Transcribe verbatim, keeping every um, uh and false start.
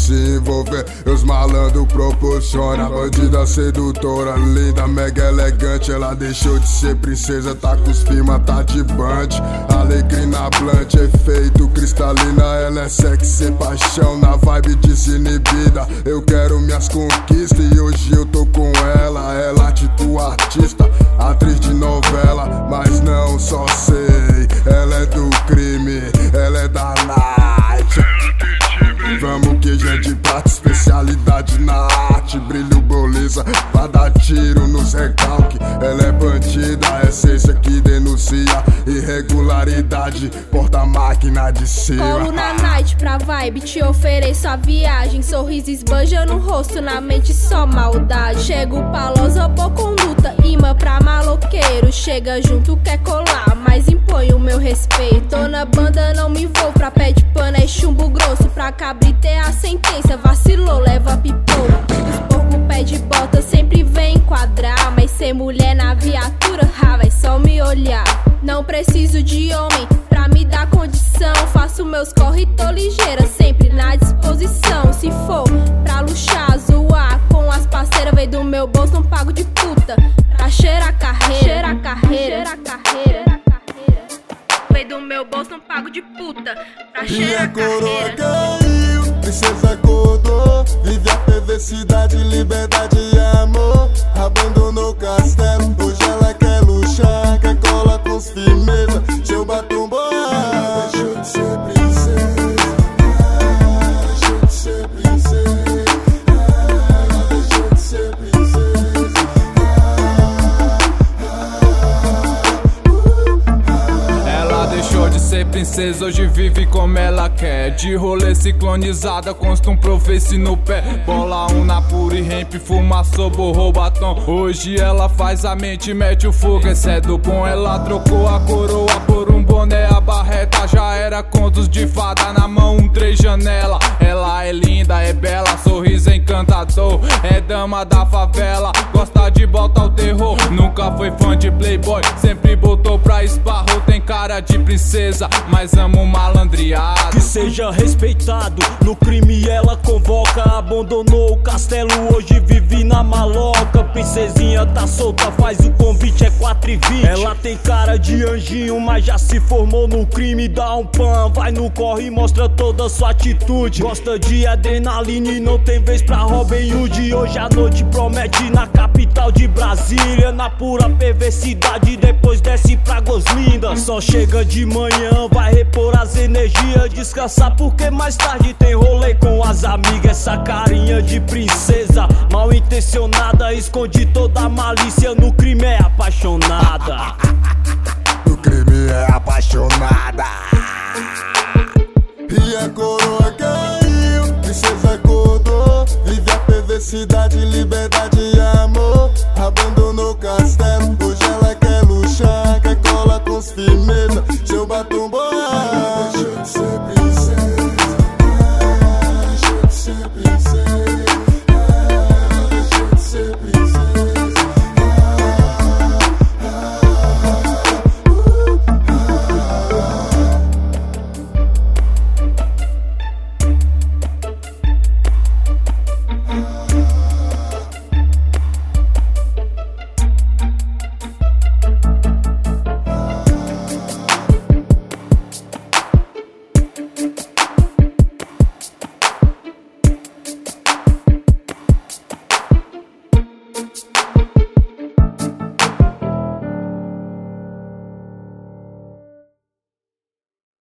se envolver. Os malandros proporciona, bandida sedutora, linda, mega elegante. Ela deixou de ser princesa, tá com os firma, tá de band. Alegrina blunt, efeito cristalina. Ela é sexy, paixão, na vibe desinibida. Eu quero minhas conquistas e hoje eu tô com ela. Ela tipo artista, atriz de novela, mas não só sei. Ela é do crime, ela é da night. Vamos que gente prata, especialidade na arte. Brilho, beleza, pra dar tiro nos recalque. Ela é bandida, a essência que denuncia irregularidade, porta-máquina de cima. Colo na night pra vibe, te ofereço a viagem. Sorriso esbanja no rosto, na mente só maldade. Chego palosa, boa conduta, imã pra maloqueiro. Chega junto, quer colar, mas impõe o meu respeito. Tô na banda, não me vou pra pé de pano, é chumbo grosso. Pra cabriter a sentença, vacilou, leva pipoco. Os porco pé de bota sempre vem enquadrar, mas ser mulher na viatura, ah, vai só me olhar. Não preciso de homem pra me dar condição. Faço meus corre, tô ligeira, sempre na disposição. Se for pra luxar, zoar com as parceiras, vem do meu bolso, não pago de puta. Pra cheirar carreira, cheirar carreira, cheirar carreira. Vem do meu bolso, não pago de puta. Pra cheirar carreira. Caiu, princesa acordou, vive a perversidade, liberdade e amor. Abandonou o castelo, hoje ela quer luxar, quer cola com os firmeza. Seu batom boa, deixou de ser princesa, deixou de ser princesa, deixou de ser princesa. Ela deixou de ser princesa, hoje vive como ela quer. De rolê ciclonizada, consta um Proface no pé. Bola um na pura e ramp, fumaçou, borrou batom. Hoje ela faz a mente, mete o fogo, esse é do bom. Ela trocou a coroa por um boné, a barreta já era contos de fada. Na mão um três janela. Ela é linda, é bela, sorriso encantador. É dama da favela, gosta de botar o terror. Nunca foi fã de playboy, sempre botou pra esparro. Tem cara de princesa, mas amo malandreado. Que seja respeitado, no crime ela convoca. Abandonou o castelo, hoje vive na maloca. Princesinha tá solta, faz o convite, é quatro e vinte. Ela tem cara de anjinho, mas já se formou no crime. Dá um pan, vai no corre e mostra toda sua atitude. Gosta de adrenalina e não tem vez pra Robin Hood. Hoje a noite promete na capital de Brasília. Na pura perversidade, depois desce pra Goslinda. Só chega de manhã, vai repor as energias, descansar porque mais tarde tem rolê com as amigas. Essa carinha de princesa, mal intencionada, esconde toda a malícia. No crime é apaixonada. No crime é apaixonada. E a coroa caiu, princesa acordou, vive a perversidade, liberdade